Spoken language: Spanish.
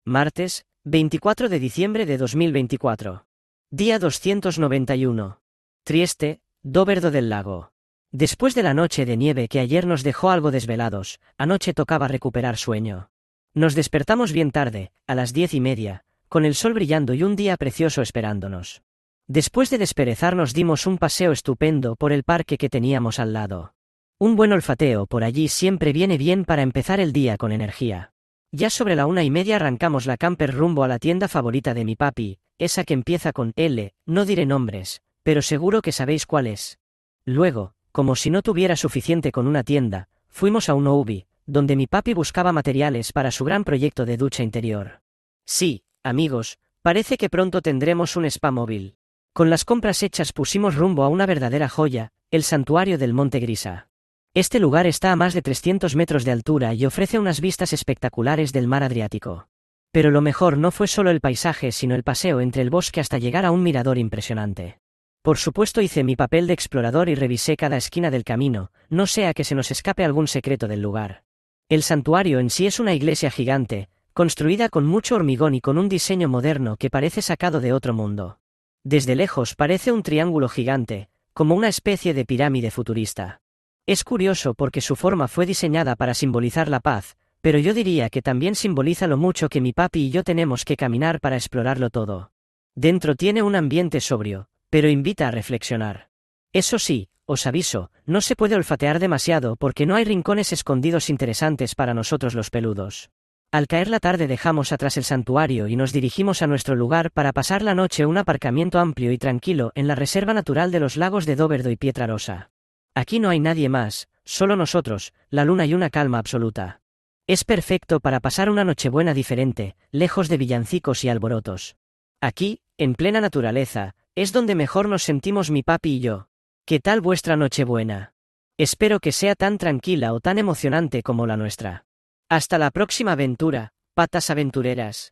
Martes, 24 de diciembre de 2024. Día 291. Trieste, Doverdo del Lago. Después de la noche de nieve que ayer nos dejó algo desvelados, anoche tocaba recuperar sueño. Nos despertamos bien tarde, a las 10:30, con el sol brillando y un día precioso esperándonos. Después de desperezarnos dimos un paseo estupendo por el parque que teníamos al lado. Un buen olfateo por allí siempre viene bien para empezar el día con energía. Ya sobre la 1:30 arrancamos la camper rumbo a la tienda favorita de mi papi, esa que empieza con L, no diré nombres, pero seguro que sabéis cuál es. Luego, como si no tuviera suficiente con una tienda, fuimos a un OUBI, donde mi papi buscaba materiales para su gran proyecto de ducha interior. Sí, amigos, parece que pronto tendremos un spa móvil. Con las compras hechas pusimos rumbo a una verdadera joya, el santuario del Monte Grisa. Este lugar está a más de 300 metros de altura y ofrece unas vistas espectaculares del mar Adriático. Pero lo mejor no fue solo el paisaje sino el paseo entre el bosque hasta llegar a un mirador impresionante. Por supuesto hice mi papel de explorador y revisé cada esquina del camino, no sea que se nos escape algún secreto del lugar. El santuario en sí es una iglesia gigante, construida con mucho hormigón y con un diseño moderno que parece sacado de otro mundo. Desde lejos parece un triángulo gigante, como una especie de pirámide futurista. Es curioso porque su forma fue diseñada para simbolizar la paz, pero yo diría que también simboliza lo mucho que mi papi y yo tenemos que caminar para explorarlo todo. Dentro tiene un ambiente sobrio, pero invita a reflexionar. Eso sí, os aviso, no se puede olfatear demasiado porque no hay rincones escondidos interesantes para nosotros los peludos. Al caer la tarde dejamos atrás el santuario y nos dirigimos a nuestro lugar para pasar la noche en un aparcamiento amplio y tranquilo en la Reserva Natural de los Lagos de Doverdo y Pietrarosa. Aquí no hay nadie más, solo nosotros, la luna y una calma absoluta. Es perfecto para pasar una nochebuena diferente, lejos de villancicos y alborotos. Aquí, en plena naturaleza, es donde mejor nos sentimos mi papi y yo. ¿Qué tal vuestra nochebuena? Espero que sea tan tranquila o tan emocionante como la nuestra. Hasta la próxima aventura, patas aventureras.